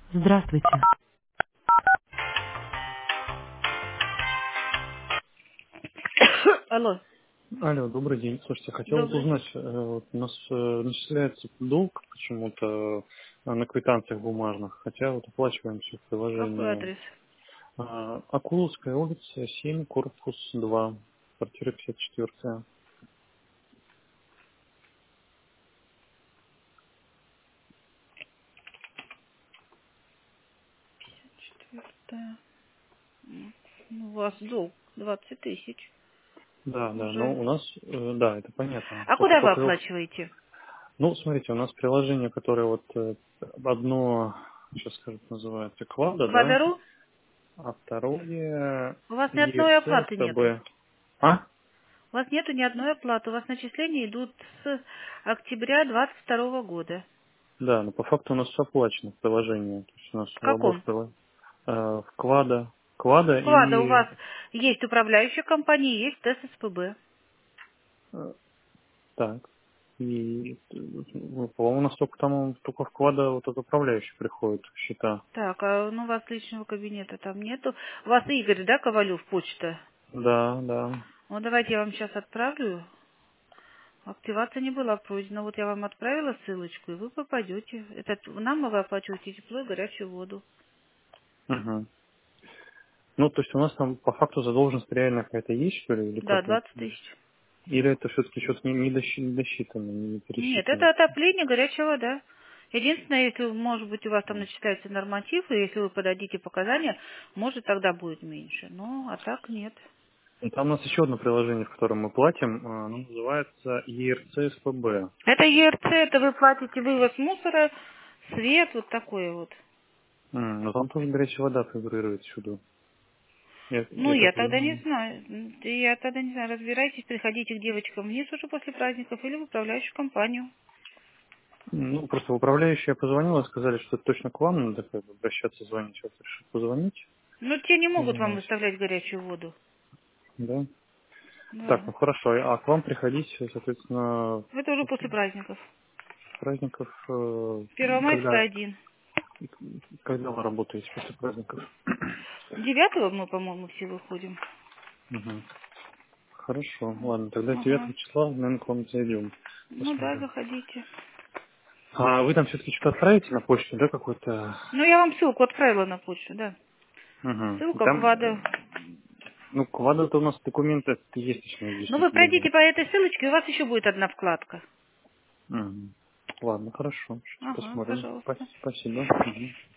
Здравствуйте. Алло, Алло, добрый день. Слушайте, хотел бы добрый. узнать, вот у нас начисляется долг почему-то на квитанциях бумажных, хотя вот оплачиваем все в Какой приложении. адрес? Акуловская улица, 7, корпус 2, квартира 54. Четвертое. Ну, у вас долг 20 тысяч Да, да, но уже. у нас, да, это понятно. А Только, куда вы только, оплачиваете? ну, смотрите, у нас приложение, которое вот одно, сейчас скажу, как называется, Квада, да, Квадару? а второе У вас ни одной ERC, оплаты нету. СТБ. А? У вас нету ни одной оплаты. У вас начисления идут с октября 22 года. Да, но по факту у нас все оплачено в приложении. То есть у нас В в обоих каком? вклада, вклада Вклада у и вас есть управляющая компания, есть ТССПБ. э, так. И, по-моему, у нас только там только вклада вот от управляющих приходит счета. Так, а ну, у вас личного кабинета там нету. У вас Игорь, да, Ковалев, почта? Да, да. Ну, давайте я вам сейчас отправлю. Активация не была пройдена. Вот я вам отправила ссылочку, и вы попадете. Это нам вы оплачиваете тепло и горячую воду. Мгм. Ну, то есть у нас там по факту задолженность реально какая-то есть, что ли, или Да, как? 20 тысяч. Или это все-таки что-то не досчитано, не Нет, пересчитано? это отопление, горячая вода. Единственное, если, может быть, у вас там начисляется норматив, и если вы подадите показания, может, тогда будет меньше. Ну, а так нет. И там у нас еще одно приложение, в котором мы платим, оно называется ERC СПБ. Это ЕРЦ, это вы платите вывоз мусора, свет, вот такое вот. Но там тоже горячая вода фигурирует всюду. Ну, Я я как тогда не понимаю. знаю. Я тогда не знаю. Разбирайтесь, приходите к девочкам вниз уже после праздников или в управляющую компанию. Ну, просто в управляющую я позвонил, и сказали, что это точно к вам надо как бы обращаться, звонить. Вот решил позвонить. Ну, те не могут вам Вот. выставлять горячую воду. Да. Так, Да. ну хорошо. А к вам приходить, соответственно, Это уже после после праздников. праздников, Первомайская когда, 1. когда вы работаете после праздников? 9 мы, по-моему, все выходим. Мгм. Хорошо, ладно, тогда Ага. 9 числа, наверное, к вам зайдем. Ну да, Посмотрим. заходите. А вы там все-таки что-то отправите на почту, да, какой-то? Ну, я вам ссылку отправила на почту, да. Угу. И Ссылка там, Квада. ну, квадрат у нас документы есть точнее Ну, вы действительно пройдите есть. по этой ссылочке, у вас еще будет одна вкладка. Мгм. Ладно, хорошо. Сейчас Ага, посмотрим. пожалуйста. Спасибо. Мгм.